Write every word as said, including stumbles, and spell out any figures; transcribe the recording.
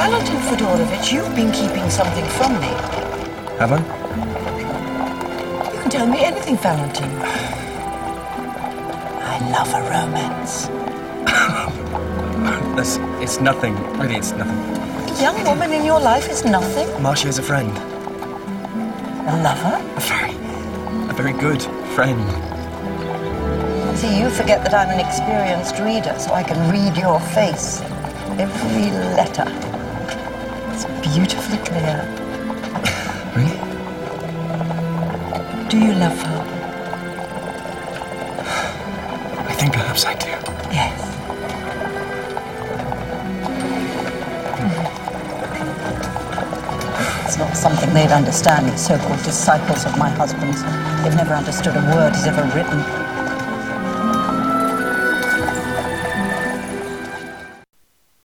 Valentin Fedorovich, you've been keeping something from me. Have I? You can tell me anything, Valentin. I love a romance. That's, it's nothing. Really, it's nothing. A young woman in your life is nothing? Marcia is a friend. A lover? A very, a very good friend. See, you forget that I'm an experienced reader, so I can read your face. Every letter. It's beautifully clear. Really? Do you love her? I think perhaps I do. Yes. It's not something they'd understand, the so-called disciples of my husband's. They've never understood a word he's ever written.